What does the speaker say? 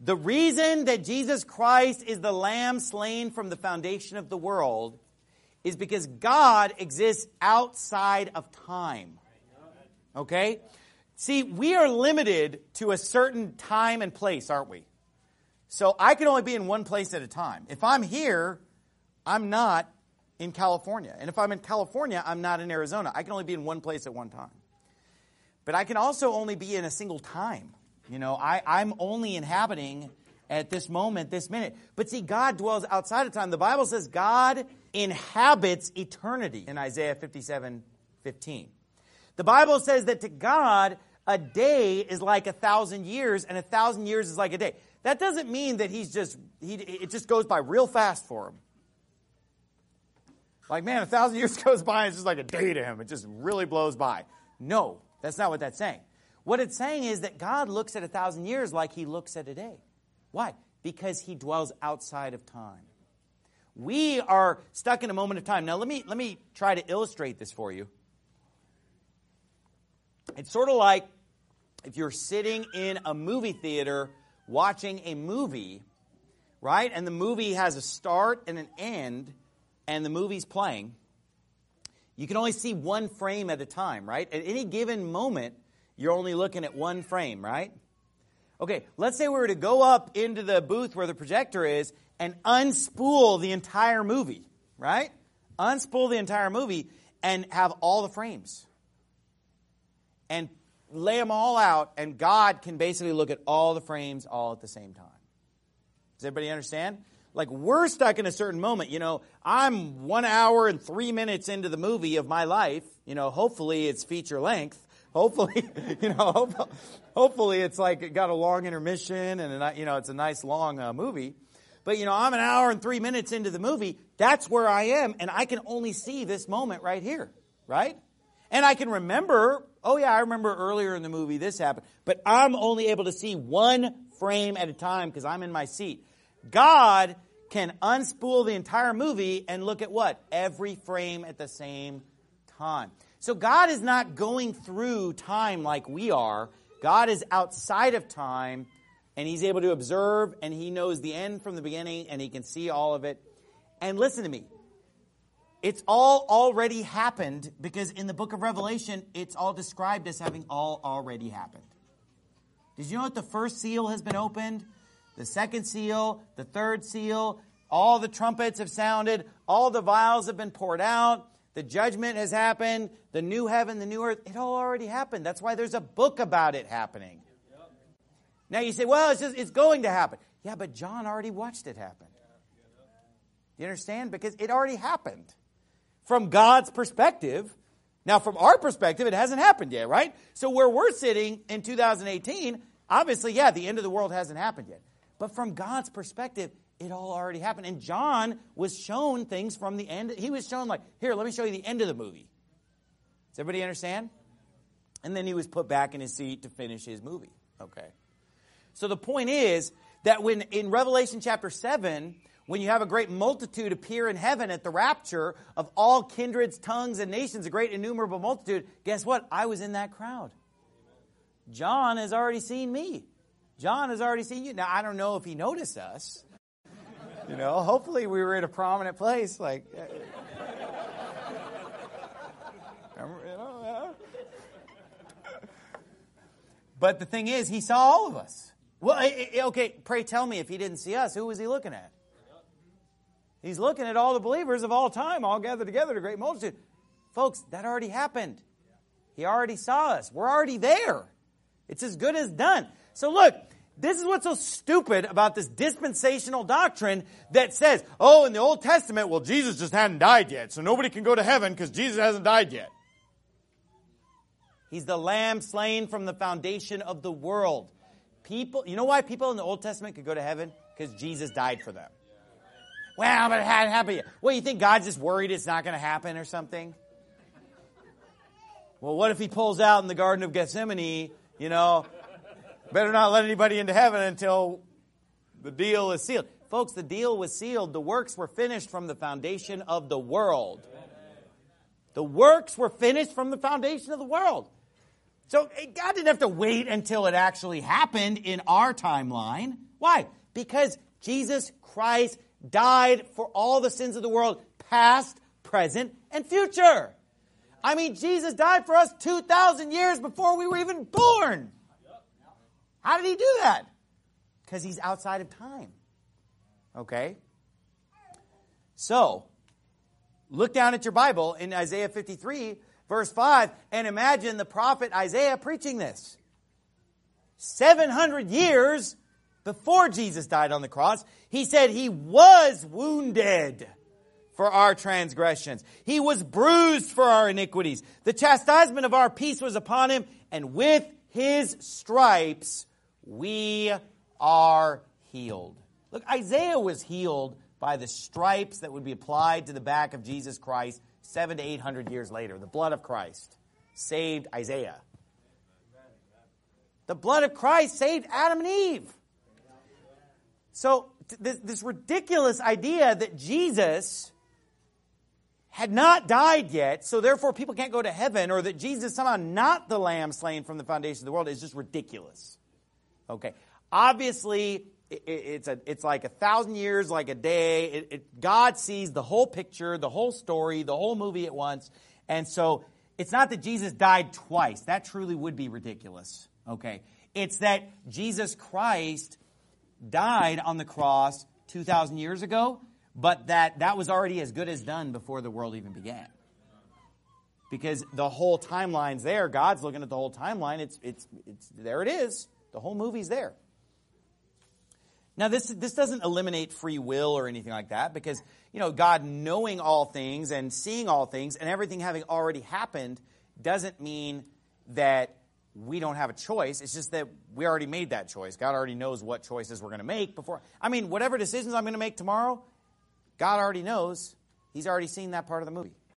The reason that Jesus Christ is the Lamb slain from the foundation of the world is because God exists outside of time. Okay? See, we are limited to a certain time and place, aren't we? So I can only be in one place at a time. If I'm here, I'm not in California. And if I'm in California, I'm not in Arizona. I can only be in one place at one time. But I can also only be in a single time. You know, I'm only inhabiting at this moment, this minute. But see, God dwells outside of time. The Bible says God inhabits eternity in Isaiah 57:15. The Bible says that to God, a day is like 1,000 years, and 1,000 years is like a day. That doesn't mean that it just goes by real fast for him. Like, man, 1,000 years goes by, and it's just like a day to him. It just really blows by. No, that's not what that's saying. What it's saying is that God looks at 1,000 years like he looks at a day. Why? Because he dwells outside of time. We are stuck in a moment of time. Now, let me try to illustrate this for you. It's sort of like if you're sitting in a movie theater watching a movie, right? And the movie has a start and an end, and the movie's playing. You can only see one frame at a time, right? At any given moment, you're only looking at one frame, right? Okay, let's say we were to go up into the booth where the projector is and unspool the entire movie, right? Unspool the entire movie and have all the frames. And lay them all out, and God can basically look at all the frames all at the same time. Does everybody understand? Like, we're stuck in a certain moment. You know, I'm 1 hour and 3 minutes into the movie of my life. You know, hopefully it's feature length. Hopefully, hopefully it's like it got a long intermission and, it's a nice long movie. But, I'm an hour and 3 minutes into the movie. That's where I am, and I can only see this moment right here, right? And I can remember, I remember earlier in the movie this happened. But I'm only able to see one frame at a time because I'm in my seat. God can unspool the entire movie and look at what? Every frame at the same time. So God is not going through time like we are. God is outside of time, and he's able to observe, and he knows the end from the beginning, and he can see all of it. And listen to me. It's all already happened because in the book of Revelation, it's all described as having all already happened. Did you know that the first seal has been opened? The second seal, the third seal, all the trumpets have sounded, all the vials have been poured out, the judgment has happened, the new heaven, the new earth, it all already happened. That's why there's a book about it happening. Now you say, well, it's going to happen. Yeah, but John already watched it happen. You understand? Because it already happened. From God's perspective. Now, from our perspective, it hasn't happened yet, right? So where we're sitting in 2018, obviously, the end of the world hasn't happened yet. But from God's perspective, it all already happened. And John was shown things from the end. He was shown here, let me show you the end of the movie. Does everybody understand? And then he was put back in his seat to finish his movie. Okay. So the point is that when in Revelation chapter 7, when you have a great multitude appear in heaven at the rapture of all kindreds, tongues, and nations, a great innumerable multitude, guess what? I was in that crowd. John has already seen me. John has already seen you. Now, I don't know if he noticed us. Hopefully we were in a prominent place. But the thing is, he saw all of us. Well, okay, pray tell me, if he didn't see us, who was he looking at? He's looking at all the believers of all time, all gathered together, a great multitude. Folks, that already happened. He already saw us. We're already there. It's as good as done. So look, this is what's so stupid about this dispensational doctrine that says, in the Old Testament, well, Jesus just hadn't died yet, so nobody can go to heaven because Jesus hasn't died yet. He's the Lamb slain from the foundation of the world. People, you know why people in the Old Testament could go to heaven? Because Jesus died for them. Well, but it hadn't happened yet. Well, you think God's just worried it's not going to happen or something? Well, what if he pulls out in the Garden of Gethsemane, better not let anybody into heaven until the deal is sealed. Folks, the deal was sealed. The works were finished from the foundation of the world. The works were finished from the foundation of the world. So God didn't have to wait until it actually happened in our timeline. Why? Because Jesus Christ died for all the sins of the world, past, present, and future. I mean, Jesus died for us 2,000 years before we were even born. How did he do that? Because he's outside of time. Okay? So, look down at your Bible in Isaiah 53, verse 5, and imagine the prophet Isaiah preaching this. 700 years before Jesus died on the cross, he said he was wounded for our transgressions. He was bruised for our iniquities. The chastisement of our peace was upon him, and with his stripes we are healed. Look, Isaiah was healed by the stripes that would be applied to the back of Jesus Christ 700 to 800 years later. The blood of Christ saved Isaiah. The blood of Christ saved Adam and Eve. So this ridiculous idea that Jesus had not died yet, so therefore people can't go to heaven, or that Jesus is somehow not the lamb slain from the foundation of the world, is just ridiculous. Okay. Obviously, it's like 1,000 years, like a day. God sees the whole picture, the whole story, the whole movie at once. And so it's not that Jesus died twice. That truly would be ridiculous. Okay. It's that Jesus Christ died on the cross 2,000 years ago, but that was already as good as done before the world even began. Because the whole timeline's there. God's looking at the whole timeline. It's there it is. The whole movie's there. Now, this doesn't eliminate free will or anything like that, because, God knowing all things and seeing all things and everything having already happened doesn't mean that we don't have a choice. It's just that we already made that choice. God already knows what choices we're going to make before. Whatever decisions I'm going to make tomorrow, God already knows. He's already seen that part of the movie.